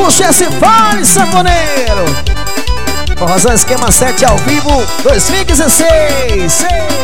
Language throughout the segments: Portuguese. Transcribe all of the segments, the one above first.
Puxa esse fone, sanfoneiro. Forrozão Esquema 7 ao vivo 2016.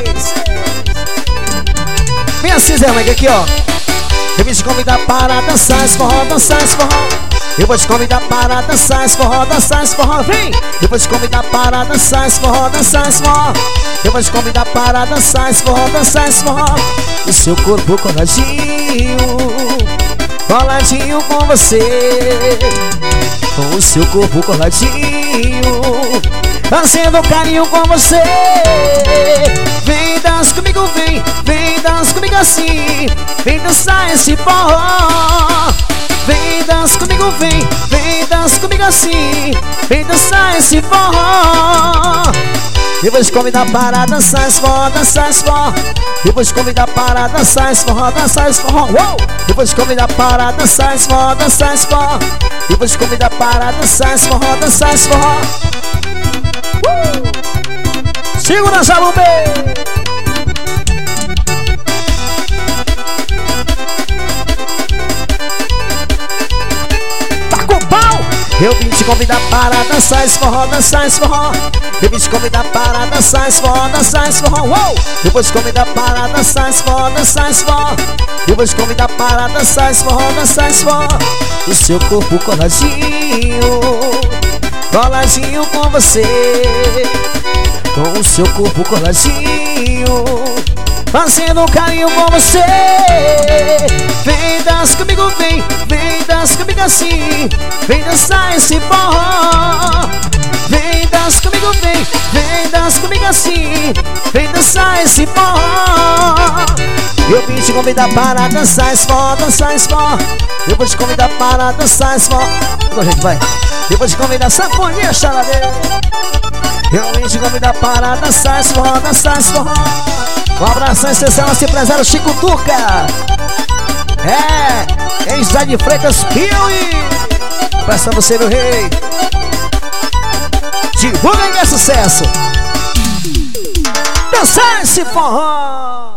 Vem assim, Zé Mike, aqui ó. Eu vou te convidar para dançar esse forró, dançar esse forró. Eu vou te convidar para dançar esse forró, dançar esse forró. Vem! Eu vou te convidar para dançar esse forró, dançar esse forró. Eu vou te convidar para dançar esse forró, dançar esse forró. O seu corpo coladinho, coladinho com você. Com o seu corpo coladinho, fazendo carinho com você. Vem dança comigo, vem dança comigo assim. Vem dançar esse forró. Vem dança comigo, vem dança comigo assim. Vem dançar esse forró. Eu vou te convidar para dançar esse forró, dançar esse forró. Eu vou te convidar para dançar esse forró, dançar esse forró. Eu vou te convidar para dançar esse forró, dançar esse forró. Eu vou te convidar para dançar esse forró, dançar esse forró. Segura essa lumbe. Eu vim te convidar para dançar esse forró, dançar esse forró. Eu vim te convidar para dançar esse forró, dançar esse forró. Eu vou te convidar para dançar esse forró, dançar esse forró. Eu vou te convidar para dançar esse forró, dançar esse forró. O seu corpo coladinho, coladinho com você. Com o seu corpo coladinho, fazendo carinho com você. Vem dança comigo, vem dança comigo assim. Vem dançar esse forró. Vem dança comigo, vem dança comigo assim. Vem dançar esse forró. Eu vim te convidar para dançar esse forró, dançar esse forró. Eu vou te convidar para dançar esse forró. Agora, gente, vai. Eu vou te convidar, sanfoninha, charadeira. Eu vim te convidar para dançar esse forró, dançar esse forró. Um abração especial ao empresário Chico Turca. Em José de Freitas, Piauí. Presta você, meu rei. Divulga aí, é sucesso. Dançar esse forró.